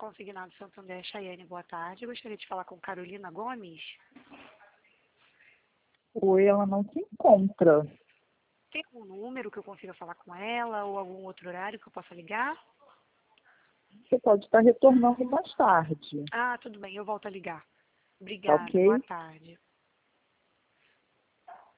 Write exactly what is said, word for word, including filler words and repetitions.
Consignado Santander, Chayane, boa tarde. Eu gostaria de falar com Carolina Gomes. Oi, ela não se encontra. Tem algum número que eu consiga falar com ela ou algum outro horário que eu possa ligar? Você pode estar retornando mais tarde. Ah, tudo bem, eu volto a ligar. Tá Obrigada, ok? boa tarde.